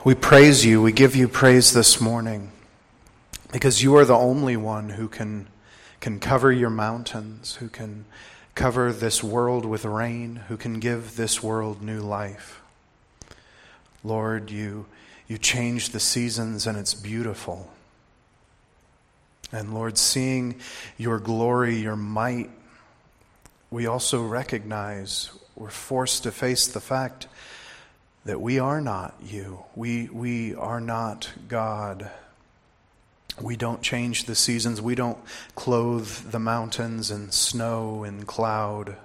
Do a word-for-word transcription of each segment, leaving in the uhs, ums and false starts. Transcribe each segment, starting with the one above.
We praise you, we give you praise this morning because you are the only one who can, can cover your mountains, who can cover this world with rain, who can give this world new life. Lord, you, you change the seasons and it's beautiful. And Lord, seeing your glory, your might, we also recognize we're forced to face the fact that we are not you. We we are not God. We don't change the seasons. We don't clothe the mountains in snow and cloud.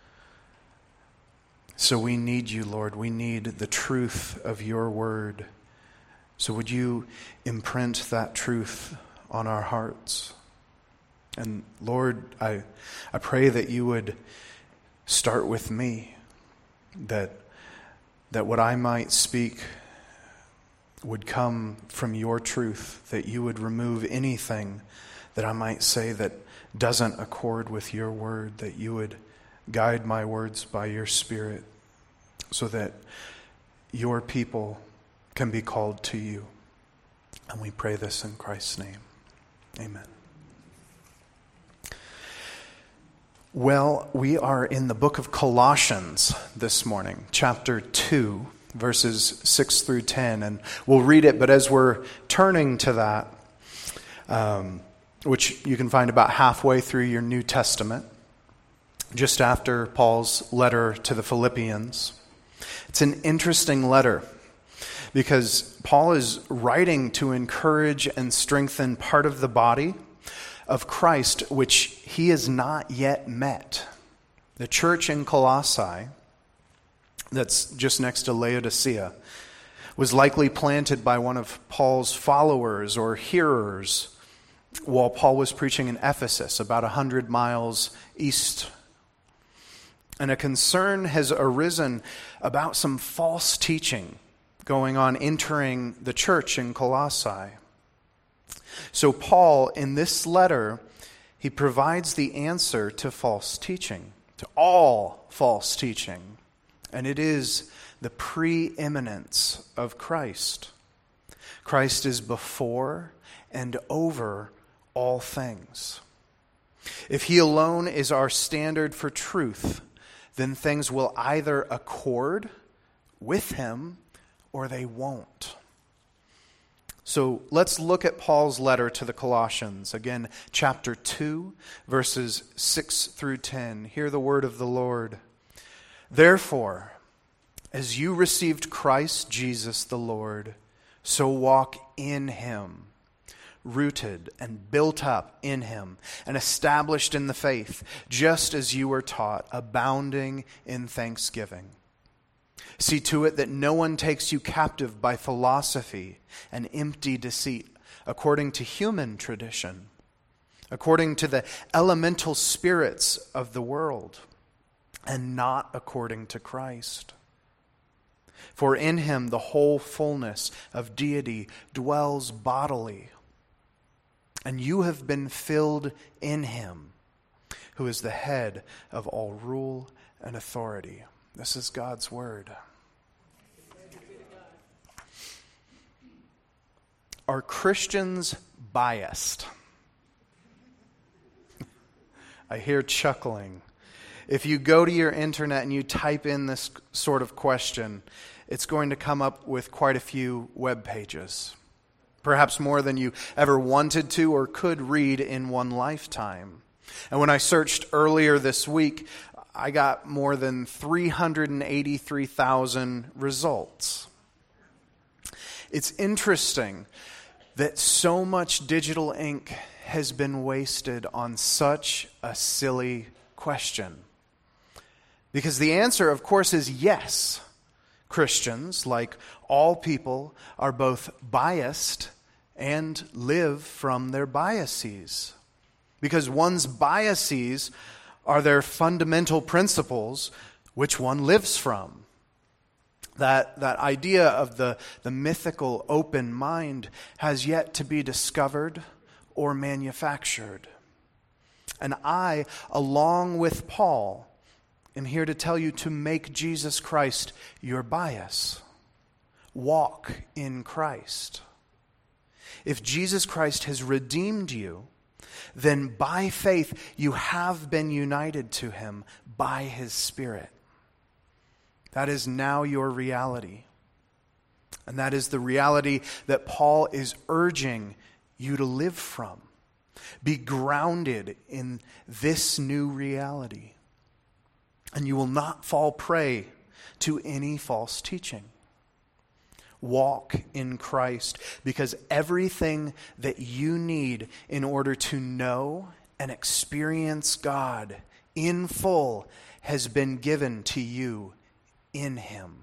So we need you, Lord. We need the truth of your word. So would you imprint that truth on our hearts? And Lord, I I pray that you would start with me, that that what I might speak would come from your truth, that you would remove anything that I might say that doesn't accord with your word, that you would guide my words by your Spirit so that your people can be called to you. And we pray this in Christ's name. Amen. Well, we are in the book of Colossians this morning, chapter two, verses six through ten, and we'll read it, but as we're turning to that, um, which you can find about halfway through your New Testament, just after Paul's letter to the Philippians, it's an interesting letter because Paul is writing to encourage and strengthen part of the body of Christ, which he has not yet met. The church in Colossae, that's just next to Laodicea, was likely planted by one of Paul's followers or hearers while Paul was preaching in Ephesus, about a hundred miles east. And a concern has arisen about some false teaching going on entering the church in Colossae. So Paul, in this letter, he provides the answer to false teaching, to all false teaching. And it is the preeminence of Christ. Christ is before and over all things. If he alone is our standard for truth, then things will either accord with him or they won't. So let's look at Paul's letter to the Colossians. Again, chapter two, verses six through ten. Hear the word of the Lord. Therefore, as you received Christ Jesus the Lord, so walk in him, rooted and built up in him, and established in the faith, just as you were taught, abounding in thanksgiving. See to it that no one takes you captive by philosophy and empty deceit, according to human tradition, according to the elemental spirits of the world, and not according to Christ. For in him the whole fullness of deity dwells bodily, and you have been filled in him, who is the head of all rule and authority. This is God's word. Are Christians biased? I hear chuckling. If you go to your internet and you type in this sort of question, it's going to come up with quite a few web pages. Perhaps more than you ever wanted to or could read in one lifetime. And when I searched earlier this week, I got more than three hundred eighty-three thousand results. It's interesting that so much digital ink has been wasted on such a silly question. Because the answer, of course, is yes. Christians, like all people, are both biased and live from their biases. Because one's biases are their fundamental principles, which one lives from. That, that idea of the, the mythical open mind has yet to be discovered or manufactured. And I, along with Paul, am here to tell you to make Jesus Christ your bias. walk in Christ. If Jesus Christ has redeemed you, then by faith you have been united to him by his Spirit. That is now your reality. And that is the reality that Paul is urging you to live from. Be grounded in this new reality. And you will not fall prey to any false teaching. Walk in Christ, because everything that you need in order to know and experience God in full has been given to you in him.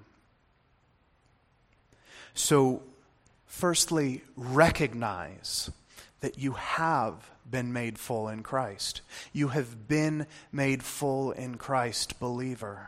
So, firstly, recognize that you have been made full in Christ. You have been made full in Christ, believer.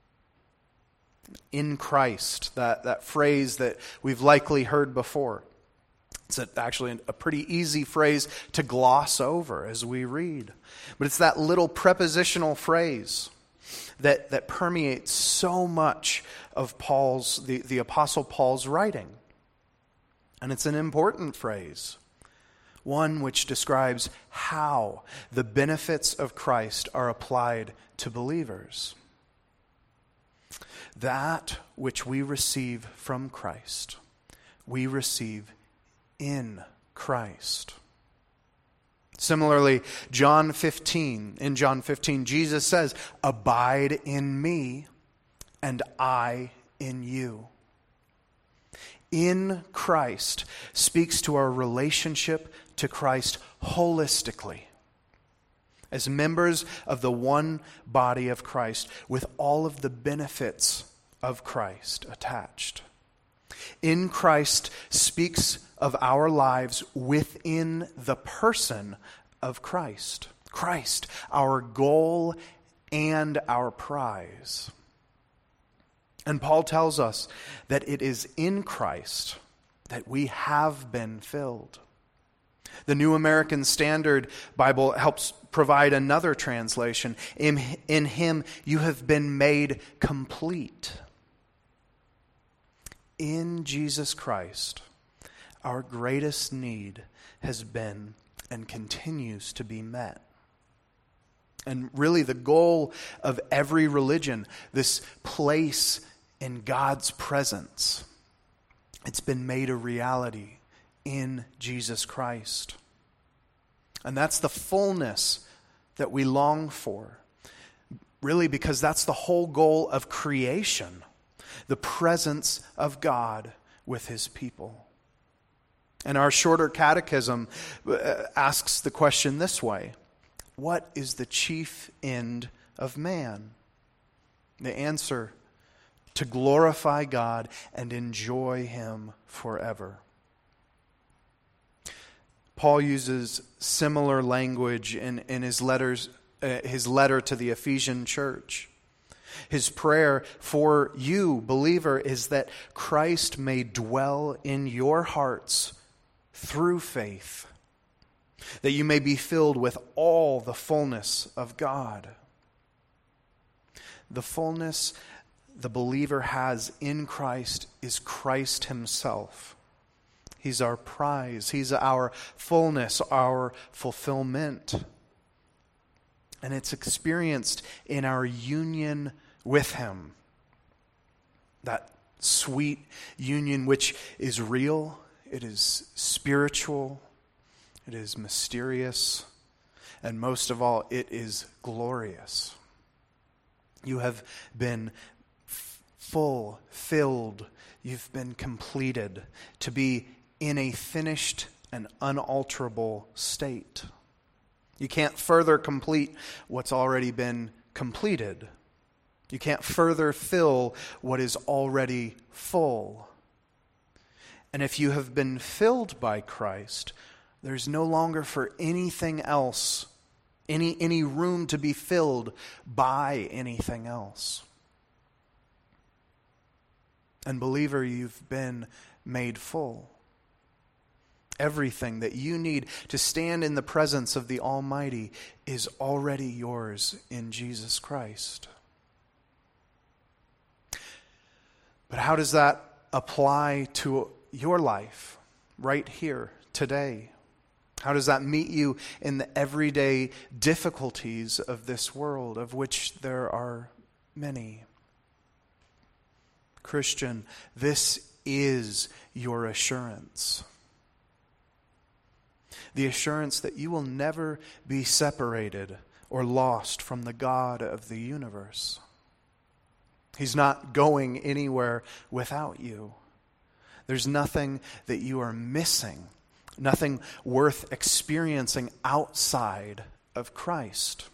In Christ, that, that phrase that we've likely heard before. It's a, actually a pretty easy phrase to gloss over as we read. But it's that little prepositional phrase that, that permeates so much of Paul's, the, the Apostle Paul's writing. And it's an important phrase. One which describes how the benefits of Christ are applied to believers. That which we receive from Christ, we receive in Christ. Similarly, John fifteen, in John fifteen, Jesus says, "Abide in me, and I in you." In Christ speaks to our relationship to Christ holistically, as members of the one body of Christ, with all of the benefits of Christ attached. In Christ speaks of our lives within the person of Christ. Christ, our goal and our prize. And Paul tells us that it is in Christ that we have been filled. The New American Standard Bible helps provide another translation. In, in him you have been made complete. In Jesus Christ, our greatest need has been and continues to be met. And really the goal of every religion, this place in God's presence, it's been made a reality in Jesus Christ. And that's the fullness that we long for. Really, because that's the whole goal of creation. The presence of God with his people. And our shorter catechism asks the question this way: what is the chief end of man? The answer: to glorify God and enjoy him forever. Paul uses similar language in, in his letters, uh, his letter to the Ephesian church. His prayer for you, believer, is that Christ may dwell in your hearts through faith, that you may be filled with all the fullness of God. The fullness the believer has in Christ is Christ himself. He's our prize. He's our fullness, our fulfillment. And it's experienced in our union with him. That sweet union which is real, it is spiritual, it is mysterious, and most of all, it is glorious. You have been f- full, filled, you've been completed to be in a finished and unalterable state. You can't further complete what's already been completed. You can't further fill what is already full. And if you have been filled by Christ, there's no longer for anything else, any, any room to be filled by anything else. And believer, you've been made full. Everything that you need to stand in the presence of the Almighty is already yours in Jesus Christ. But how does that apply to your life right here, today? How does that meet you in the everyday difficulties of this world, of which there are many? Christian, this is your assurance. The assurance that you will never be separated or lost from the God of the universe. He's not going anywhere without you. There's nothing that you are missing, nothing worth experiencing outside of Christ.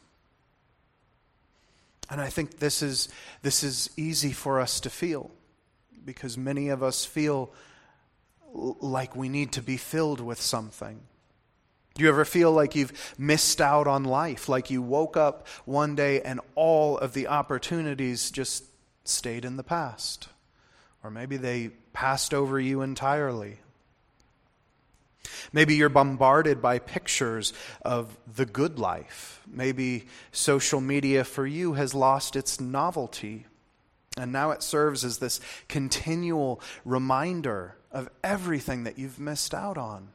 And I think this is this is easy for us to feel, because many of us feel like we need to be filled with something. Do you ever feel like you've missed out on life, like you woke up one day and all of the opportunities just stayed in the past? Or maybe they passed over you entirely. Maybe you're bombarded by pictures of the good life. Maybe social media for you has lost its novelty, and now it serves as this continual reminder of everything that you've missed out on.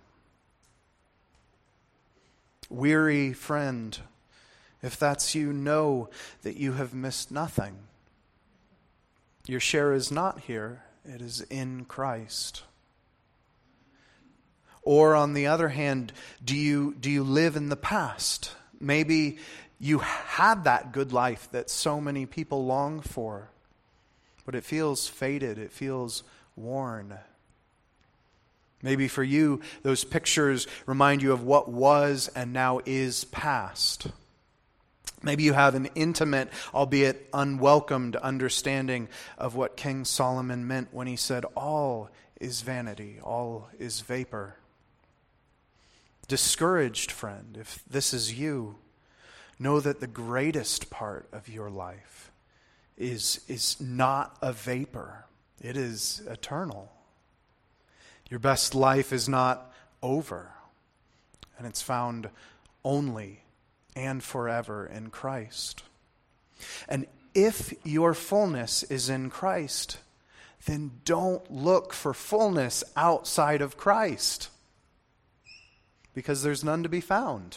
Weary friend, if that's you, know that you have missed nothing. Your share is not here, it is in Christ. Or on the other hand, do you do you live in the past? Maybe you had that good life that so many people long for, but it feels faded, it feels worn. Maybe for you, those pictures remind you of what was and now is past. Maybe you have an intimate, albeit unwelcomed, understanding of what King Solomon meant when he said, "All is vanity, all is vapor." Discouraged friend, if this is you, know that the greatest part of your life is, is not a vapor. It is eternal. Your best life is not over, and it's found only and forever in Christ. And if your fullness is in Christ, then don't look for fullness outside of Christ, because there's none to be found.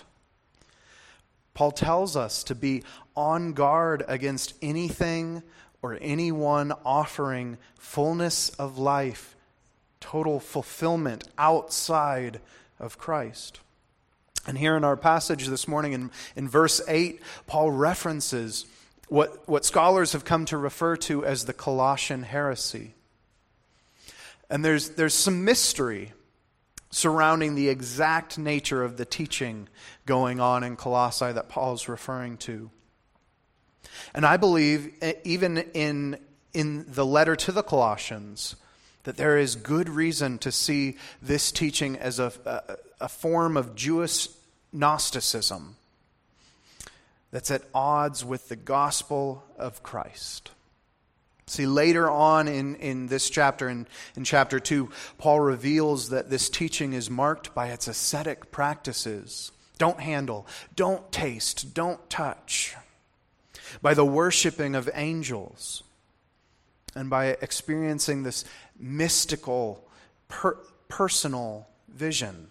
Paul tells us to be on guard against anything or anyone offering fullness of life, total fulfillment outside of Christ. And here in our passage this morning in, in verse eight, Paul references what, what scholars have come to refer to as the Colossian heresy. And there's, there's some mystery surrounding the exact nature of the teaching going on in Colossae that Paul's referring to. And I believe, even in, in the letter to the Colossians, that there is good reason to see this teaching as a, a, a form of Jewish Gnosticism that's at odds with the gospel of Christ. See, later on in, in this chapter, in, in chapter two, Paul reveals that this teaching is marked by its ascetic practices. Don't handle, don't taste, don't touch. By the worshiping of angels, and by experiencing this mystical, per, personal vision.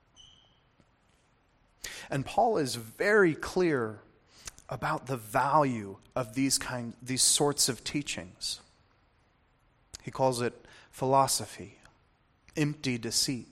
And Paul is very clear about the value of these kind, these sorts of teachings. He calls it philosophy, empty deceit.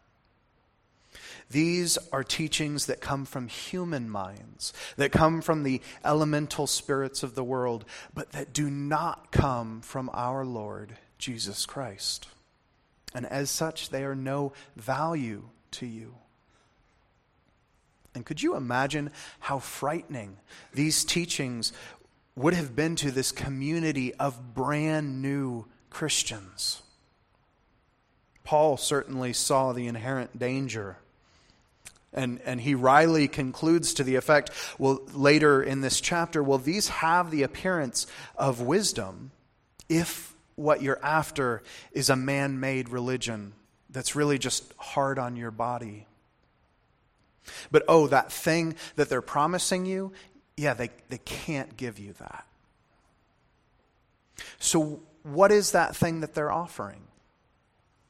These are teachings that come from human minds, that come from the elemental spirits of the world, but that do not come from our Lord Jesus Christ. And as such, they are no value to you. And could you imagine how frightening these teachings would have been to this community of brand new Christians? Paul certainly saw the inherent danger. And, and he wryly concludes to the effect, well, later in this chapter, well, these have the appearance of wisdom if what you're after is a man-made religion that's really just hard on your body. But oh, that thing that they're promising you, yeah, they, they can't give you that. So what is that thing that they're offering?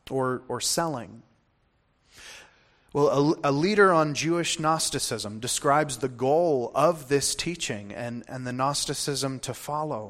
or, or selling. Well, a, a leader on Jewish Gnosticism describes the goal of this teaching and, and the Gnosticism to follow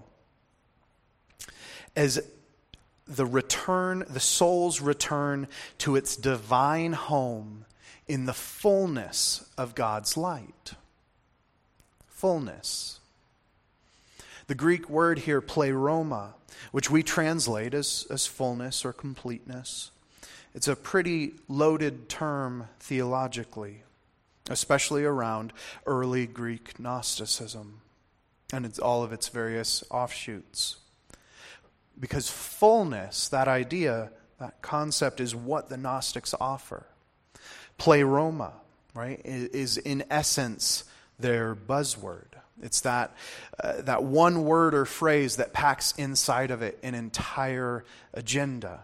as the return, the soul's return to its divine home in the fullness of God's light. Fullness. The Greek word here, pleroma, which we translate as, as fullness or completeness, it's a pretty loaded term theologically, especially around early Greek Gnosticism and it's all of its various offshoots. Because fullness, that idea, that concept is what the Gnostics offer. Pleroma, right, is in essence their buzzword. It's that uh, that one word or phrase that packs inside of it an entire agenda.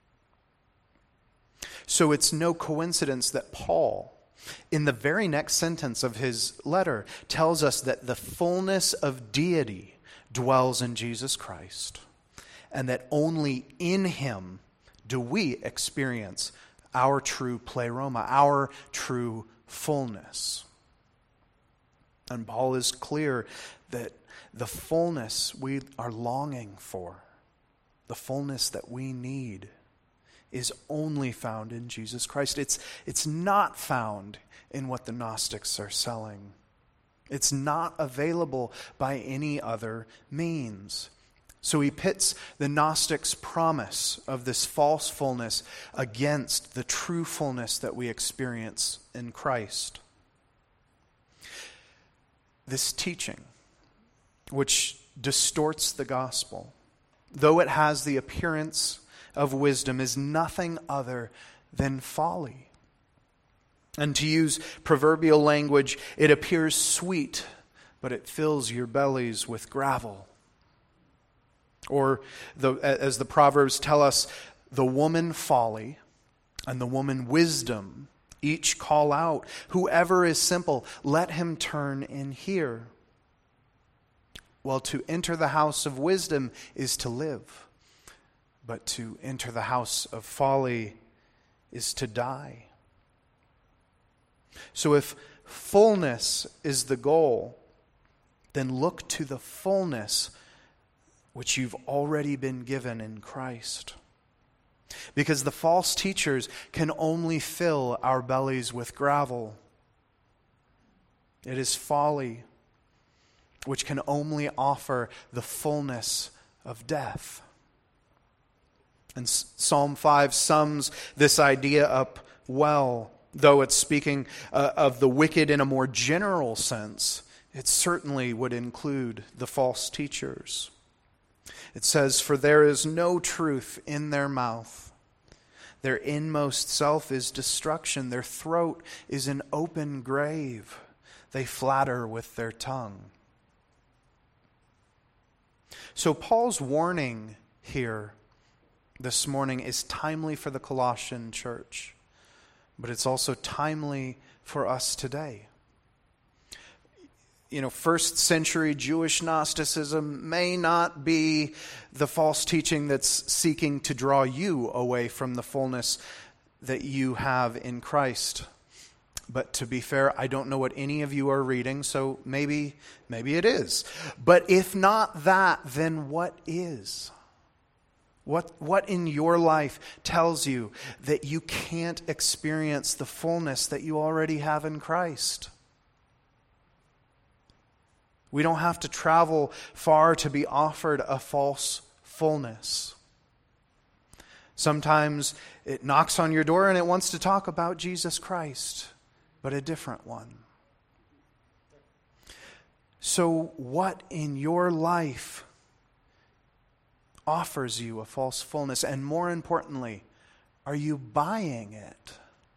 So it's no coincidence that Paul, in the very next sentence of his letter, tells us that the fullness of deity dwells in Jesus Christ, and that only in him do we experience our true pleroma, our true fullness. And Paul is clear that the fullness we are longing for, the fullness that we need, is only found in Jesus Christ. It's, it's not found in what the Gnostics are selling. It's not available by any other means. So he pits the Gnostics' promise of this false fullness against the true fullness that we experience in Christ. This teaching, which distorts the gospel, though it has the appearance of wisdom, is nothing other than folly. And to use proverbial language, it appears sweet, but it fills your bellies with gravel. Or, the, as the Proverbs tell us, the woman folly and the woman wisdom each call out, "Whoever is simple, let him turn in here." Well, to enter the house of wisdom is to live, but to enter the house of folly is to die. So if fullness is the goal, then look to the fullness which you've already been given in Christ. Because the false teachers can only fill our bellies with gravel. It is folly which can only offer the fullness of death. And Psalm five sums this idea up well. Though it's speaking uh, of the wicked in a more general sense, it certainly would include the false teachers. It says, "For there is no truth in their mouth. Their inmost self is destruction. Their throat is an open grave. They flatter with their tongue." So Paul's warning here this morning is timely for the Colossian church, but it's also timely for us today. You know, first century Jewish Gnosticism may not be the false teaching that's seeking to draw you away from the fullness that you have in Christ. But to be fair, I don't know what any of you are reading, so maybe, maybe it is. But if not that, then what is? What, what in your life tells you that you can't experience the fullness that you already have in Christ? We don't have to travel far to be offered a false fullness. Sometimes it knocks on your door and it wants to talk about Jesus Christ, but a different one. So what in your life offers you a false fullness? And more importantly, are you buying it?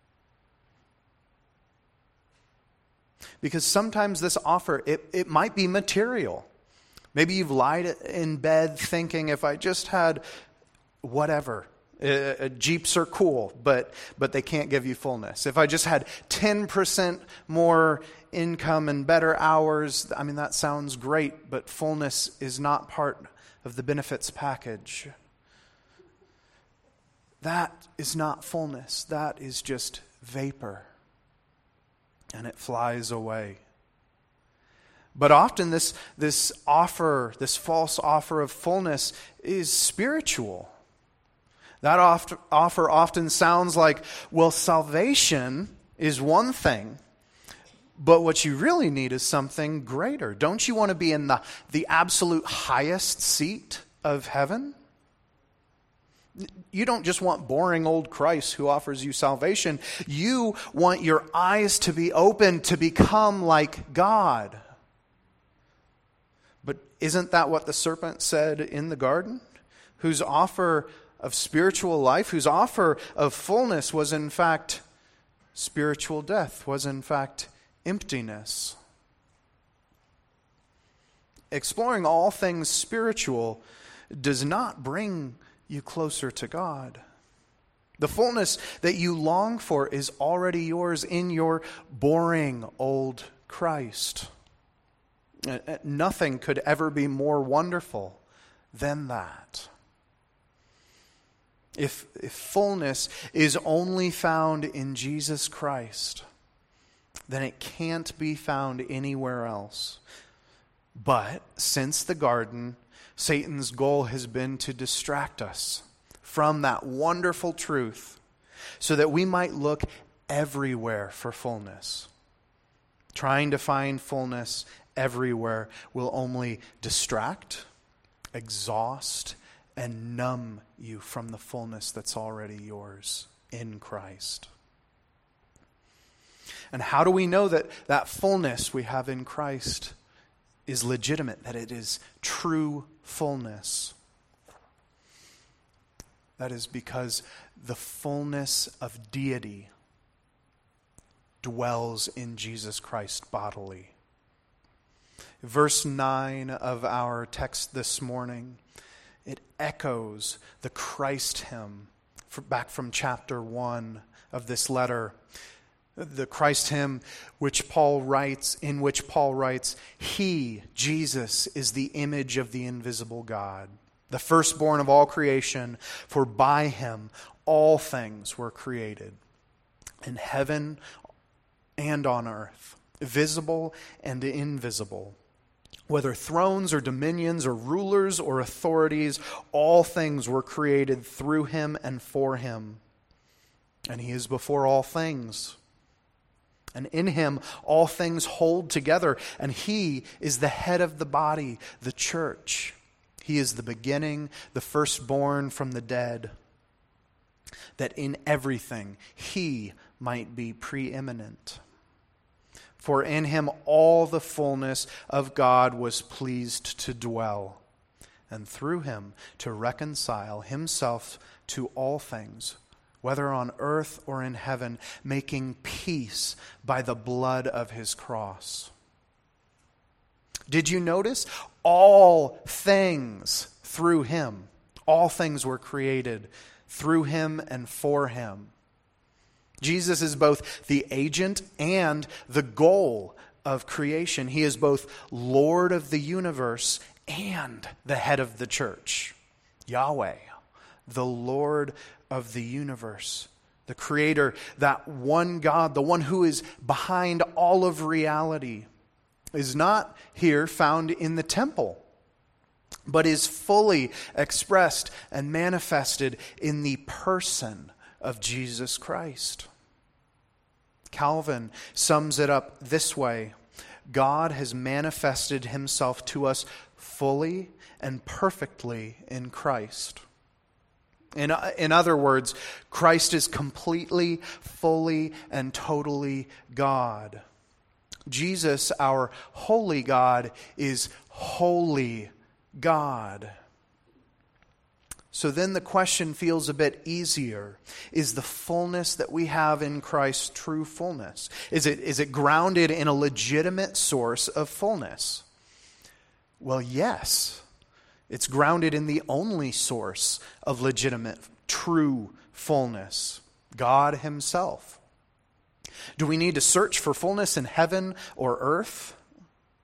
Because sometimes this offer, it, it might be material. Maybe you've lied in bed thinking, if I just had whatever, uh, Jeeps are cool, but but they can't give you fullness. If I just had ten percent more income and better hours, I mean, that sounds great, but fullness is not part of the benefits package. that is not fullness. That is just vapor. And it flies away. But often this, this offer, this false offer of fullness is spiritual. That oft, offer often sounds like, well, salvation is one thing, but what you really need is something greater. Don't you want to be in the, the absolute highest seat of heaven? You don't just want boring old Christ who offers you salvation. You want your eyes to be open to become like God. But isn't that what the serpent said in the garden? Whose offer of spiritual life, whose offer of fullness was in fact spiritual death, was in fact emptiness. Exploring all things spiritual does not bring you closer to God. The fullness that you long for is already yours in your boring old Christ. Nothing could ever be more wonderful than that. If, if fullness is only found in Jesus Christ, then it can't be found anywhere else. But since the garden, Satan's goal has been to distract us from that wonderful truth so that we might look everywhere for fullness. Trying to find fullness everywhere will only distract, exhaust, and numb you from the fullness that's already yours in Christ. And how do we know that that fullness we have in Christ is legitimate, that it is true fullness? That is because the fullness of deity dwells in Jesus Christ bodily. Verse nine of our text this morning, it echoes the Christ hymn back from chapter one of this letter. The Christ hymn which Paul writes, in which Paul writes, He, Jesus, is the image of the invisible God, the firstborn of all creation, for by him all things were created, in heaven and on earth, visible and invisible. Whether thrones or dominions or rulers or authorities, all things were created through him and for him. And he is before all things. And in him all things hold together. And he is the head of the body, the church. He is the beginning, the firstborn from the dead, that in everything he might be preeminent. For in him all the fullness of God was pleased to dwell, and through him to reconcile himself to all things, whether on earth or in heaven, making peace by the blood of his cross. Did you notice? All things through him. All things were created through him and for him. Jesus is both the agent and the goal of creation. He is both Lord of the universe and the head of the church. Yahweh, the Lord of the universe, the Creator, that one God, the one who is behind all of reality, is not here found in the temple, but is fully expressed and manifested in the person of Jesus Christ. Calvin sums it up this way: God has manifested himself to us fully and perfectly in Christ. In, in other words, Christ is completely, fully, and totally God. Jesus, our holy God, is holy God. So then the question feels a bit easier. Is the fullness that we have in Christ true fullness? Is it, is it grounded in a legitimate source of fullness? Well, yes. It's grounded in the only source of legitimate, true fullness, God himself. Do we need to search for fullness in heaven or earth?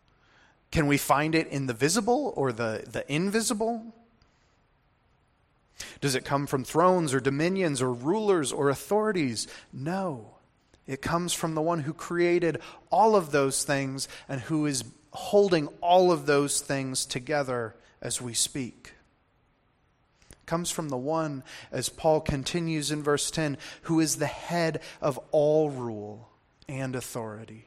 Can we find it in the visible or the, the invisible? Does it come from thrones or dominions or rulers or authorities? No. It comes from the one who created all of those things and who is holding all of those things together as we speak. It comes from the one, as Paul continues in verse ten, who is the head of all rule and authority.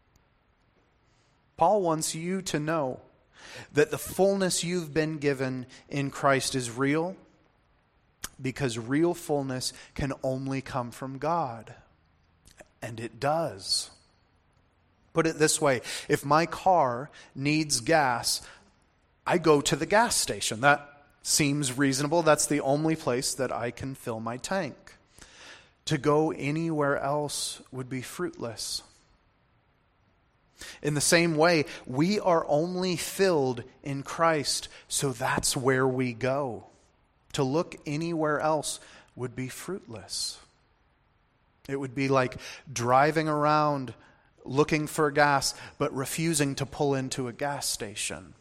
Paul wants you to know that the fullness you've been given in Christ is real, because real fullness can only come from God. And it does. Put it this way, if my car needs gas, I go to the gas station. That seems reasonable. That's the only place that I can fill my tank. To go anywhere else would be fruitless. In the same way, we are only filled in Christ, so that's where we go. To look anywhere else would be fruitless. It would be like driving around looking for gas, but refusing to pull into a gas station.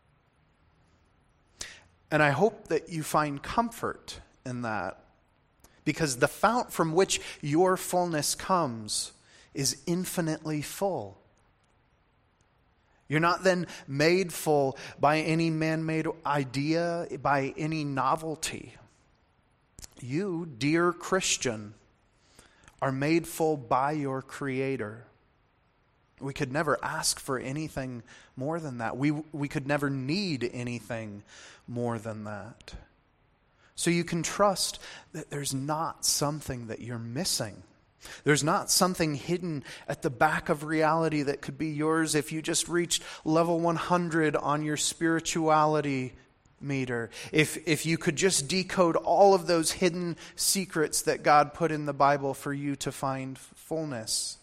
And I hope that you find comfort in that, because the fount from which your fullness comes is infinitely full. You're not then made full by any man-made idea, by any novelty. You, dear Christian, are made full by your Creator. We could never ask for anything more than that. We, we could never need anything more than that. So you can trust that there's not something that you're missing. There's not something hidden at the back of reality that could be yours if you just reached level one hundred on your spirituality meter. If, if you could just decode all of those hidden secrets that God put in the Bible for you to find fullness.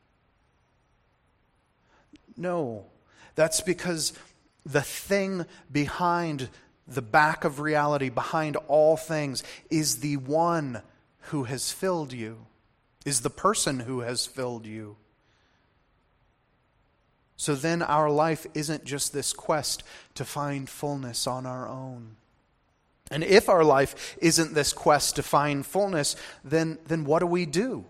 No, that's because the thing behind the back of reality, behind all things, is the one who has filled you, is the person who has filled you. So then our life isn't just this quest to find fullness on our own. And if our life isn't this quest to find fullness, then, then what do we do?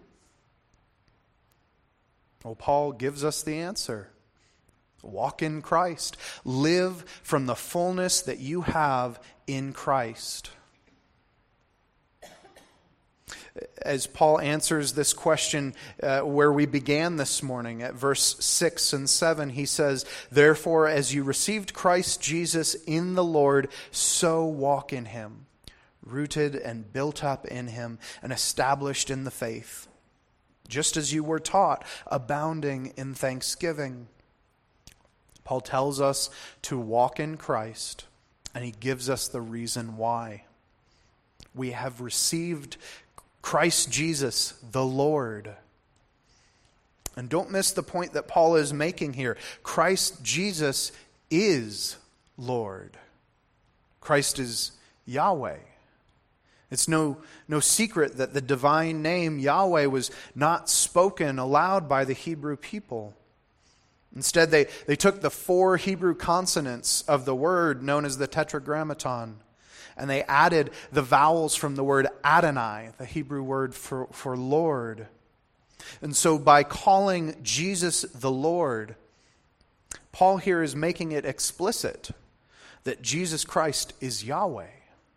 Well, Paul gives us the answer. Walk in Christ. Live from the fullness that you have in Christ. As Paul answers this question uh, where we began this morning at verse six and seven, he says, "Therefore, as you received Christ Jesus in the Lord, so walk in him, rooted and built up in him and established in the faith, just as you were taught, abounding in thanksgiving." Paul tells us to walk in Christ, and he gives us the reason why. We have received Christ Jesus, the Lord. And don't miss the point that Paul is making here. Christ Jesus is Lord. Christ is Yahweh. It's no, no secret that the divine name Yahweh was not spoken aloud by the Hebrew people. Instead, they, they took the four Hebrew consonants of the word known as the Tetragrammaton, and they added the vowels from the word Adonai, the Hebrew word for, for Lord. And so by calling Jesus the Lord, Paul here is making it explicit that Jesus Christ is Yahweh.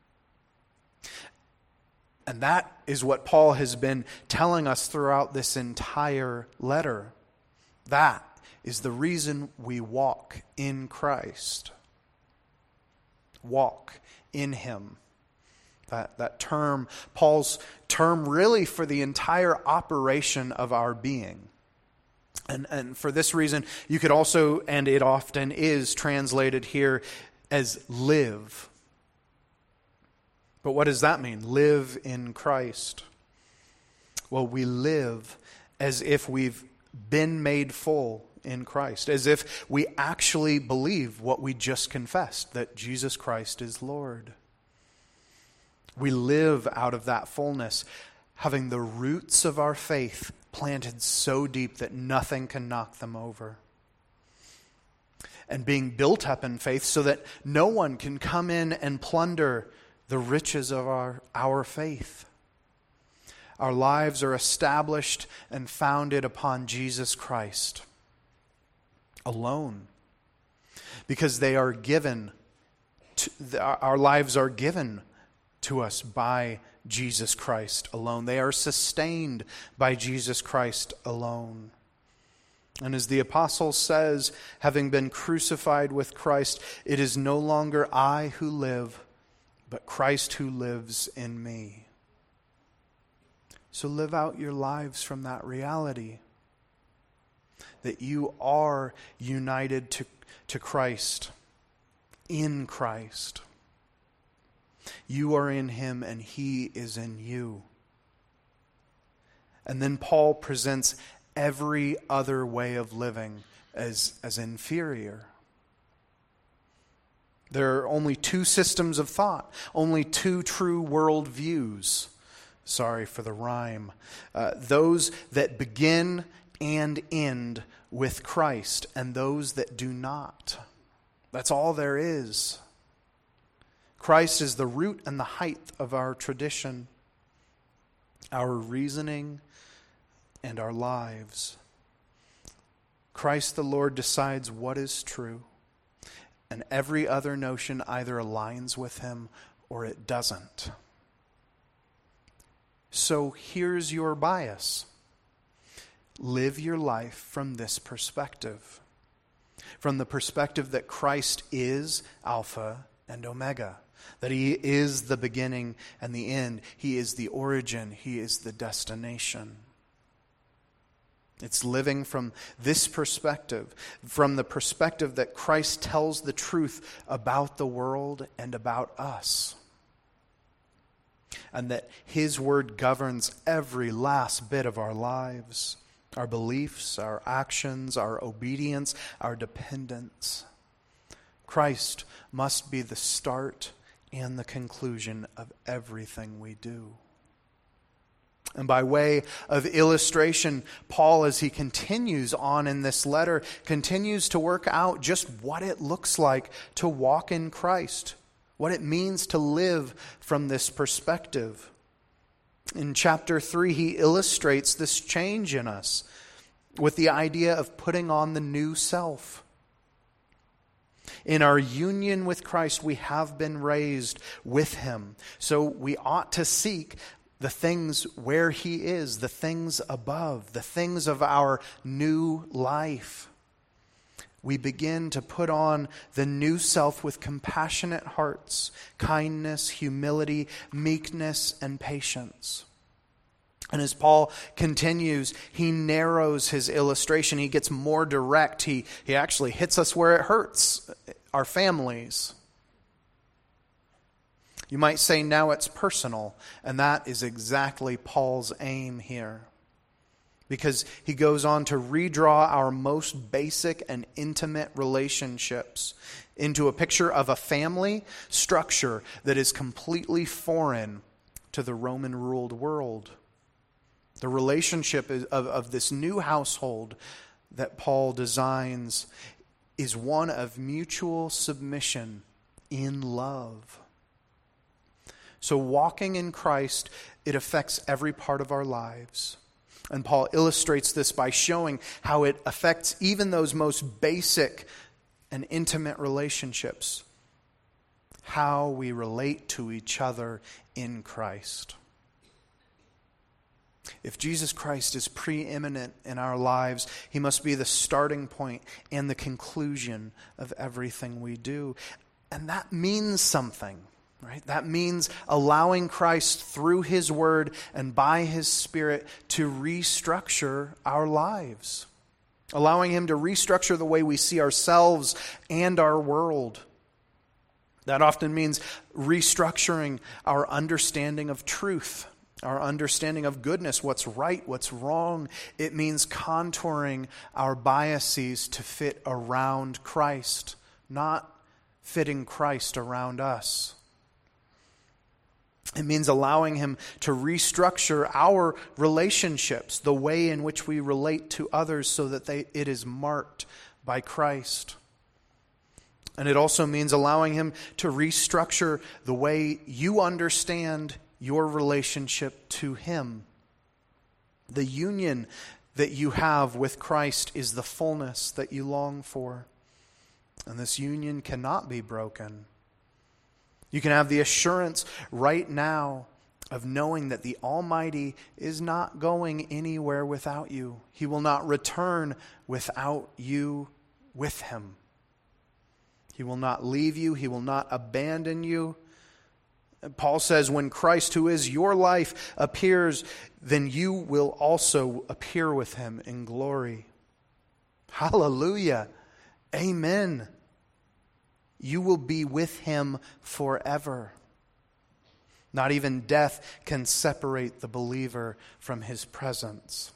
And that is what Paul has been telling us throughout this entire letter. That is the reason we walk in Christ. Walk in him. That, that term, Paul's term really for the entire operation of our being. And, and for this reason, you could also, and it often is translated here as live. But what does that mean? Live in Christ. Well, we live as if we've been made full in Christ, as if we actually believe what we just confessed, that Jesus Christ is Lord. We live out of that fullness, having the roots of our faith planted so deep that nothing can knock them over. And being built up in faith so that no one can come in and plunder the riches of our, our faith. Our lives are established and founded upon Jesus Christ alone, because they are given, to, our lives are given to us by Jesus Christ alone. They are sustained by Jesus Christ alone. And as the apostle says, having been crucified with Christ, it is no longer I who live, but Christ who lives in me. So live out your lives from that reality, that you are united to, to Christ, in Christ. You are in him and he is in you. And then Paul presents every other way of living as, as inferior. There are only two systems of thought, only two true world views. Sorry for the rhyme. Uh, those that begin and end with Christ, and those that do not. That's all there is. Christ is the root and the height of our tradition, our reasoning, and our lives. Christ the Lord decides what is true, and every other notion either aligns with him or it doesn't. So here's your bias. Live your life from this perspective. From the perspective that Christ is Alpha and Omega. That he is the beginning and the end. He is the origin. He is the destination. It's living from this perspective. From the perspective that Christ tells the truth about the world and about us. And that his word governs every last bit of our lives. Our beliefs, our actions, our obedience, our dependence. Christ must be the start and the conclusion of everything we do. And by way of illustration, Paul, as he continues on in this letter, continues to work out just what it looks like to walk in Christ, what it means to live from this perspective. In chapter three, he illustrates this change in us with the idea of putting on the new self. In our union with Christ, we have been raised with him. So we ought to seek the things where he is, the things above, the things of our new life. We begin to put on the new self with compassionate hearts, kindness, humility, meekness, and patience. And as Paul continues, he narrows his illustration. He gets more direct. He, he actually hits us where it hurts, our families. You might say now it's personal, and that is exactly Paul's aim here. Because he goes on to redraw our most basic and intimate relationships into a picture of a family structure that is completely foreign to the Roman-ruled world. The relationship of, of this new household that Paul designs is one of mutual submission in love. So walking in Christ, it affects every part of our lives. And Paul illustrates this by showing how it affects even those most basic and intimate relationships, how we relate to each other in Christ. If Jesus Christ is preeminent in our lives, he must be the starting point and the conclusion of everything we do. And that means something. Right? That means allowing Christ through his word and by his Spirit to restructure our lives. Allowing him to restructure the way we see ourselves and our world. That often means restructuring our understanding of truth, our understanding of goodness, what's right, what's wrong. It means contouring our biases to fit around Christ, not fitting Christ around us. It means allowing him to restructure our relationships, the way in which we relate to others so that they, it is marked by Christ. And it also means allowing him to restructure the way you understand your relationship to him. The union that you have with Christ is the fullness that you long for. And this union cannot be broken. You can have the assurance right now of knowing that the Almighty is not going anywhere without you. He will not return without you with him. He will not leave you. He will not abandon you. Paul says, when Christ, who is your life, appears, then you will also appear with him in glory. Hallelujah. Amen. You will be with him forever. Not even death can separate the believer from his presence.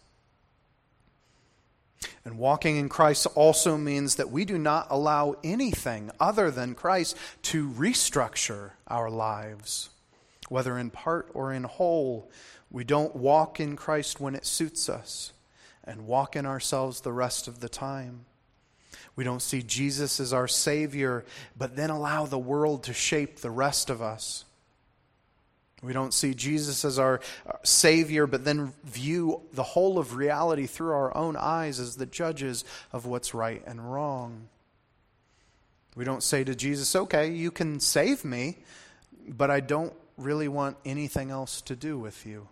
And walking in Christ also means that we do not allow anything other than Christ to restructure our lives, whether in part or in whole. We don't walk in Christ when it suits us and walk in ourselves the rest of the time. We don't see Jesus as our Savior, but then allow the world to shape the rest of us. We don't see Jesus as our Savior, but then view the whole of reality through our own eyes as the judges of what's right and wrong. We don't say to Jesus, okay, you can save me, but I don't really want anything else to do with you.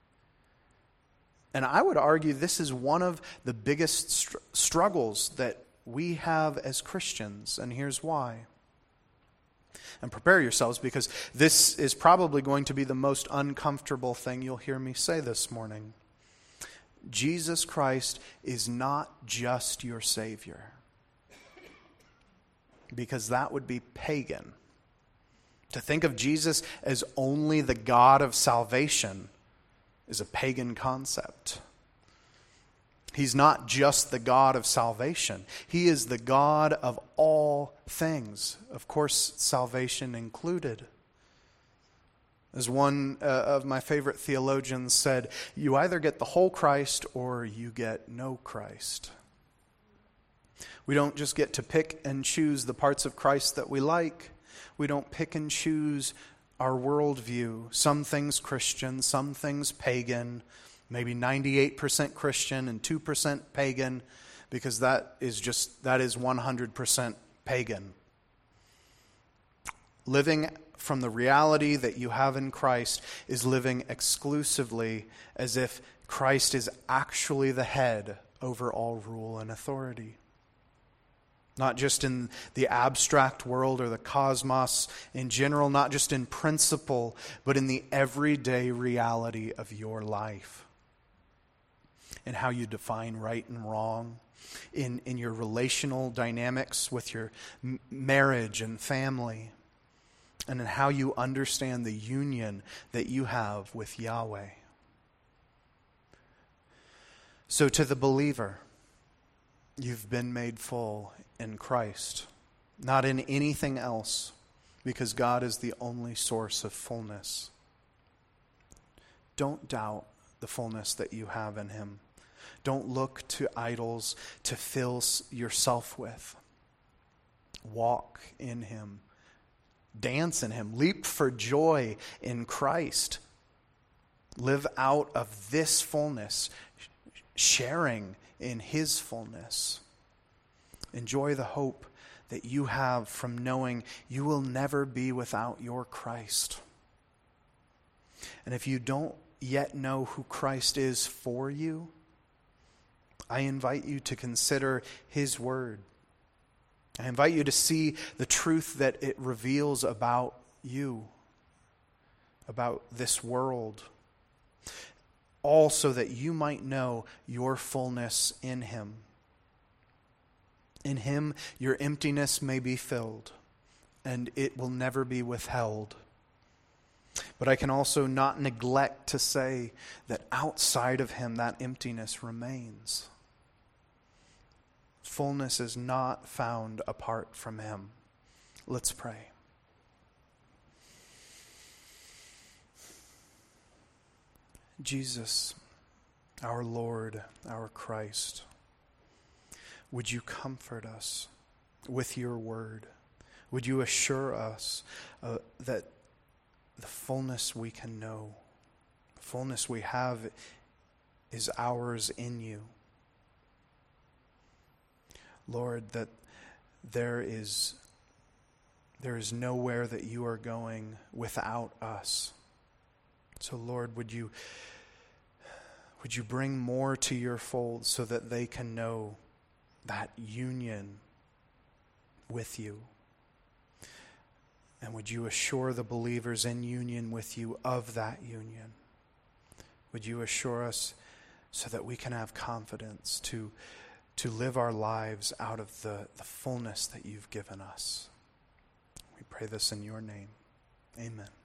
And I would argue this is one of the biggest str- struggles that we have as Christians, and here's why. And prepare yourselves, because this is probably going to be the most uncomfortable thing you'll hear me say this morning. Jesus Christ is not just your Savior, because that would be pagan. To think of Jesus as only the God of salvation is a pagan concept. He's not just the God of salvation. He is the God of all things. Of course, salvation included. As one uh, of my favorite theologians said, you either get the whole Christ or you get no Christ. We don't just get to pick and choose the parts of Christ that we like. We don't pick and choose our worldview. Some things Christian, some things pagan. Maybe ninety-eight percent Christian and two percent pagan, because that is just, that is one hundred percent pagan. Living from the reality that you have in Christ is living exclusively as if Christ is actually the head over all rule and authority. Not just in the abstract world or the cosmos in general, not just in principle, but in the everyday reality of your life. In how you define right and wrong, in, in your relational dynamics with your m- marriage and family, and in how you understand the union that you have with Yahweh. So to the believer, you've been made full in Christ, not in anything else, because God is the only source of fullness. Don't doubt the fullness that you have in him. Don't look to idols to fill yourself with. Walk in him. Dance in him. Leap for joy in Christ. Live out of this fullness, sharing in his fullness. Enjoy the hope that you have from knowing you will never be without your Christ. And if you don't yet know who Christ is for you, I invite you to consider his word. I invite you to see the truth that it reveals about you, about this world, all so that you might know your fullness in him. In him, your emptiness may be filled, and it will never be withheld. But I can also not neglect to say that outside of him, that emptiness remains. Fullness is not found apart from him. Let's pray. Jesus, our Lord, our Christ, would you comfort us with your word? Would you assure us uh, that the fullness we can know, the fullness we have is ours in you. Lord, that there is, there is nowhere that you are going without us. So Lord, would you, would you bring more to your fold so that they can know that union with you? And would you assure the believers in union with you of that union? Would you assure us so that we can have confidence to, to live our lives out of the, the fullness that you've given us? We pray this in your name. Amen.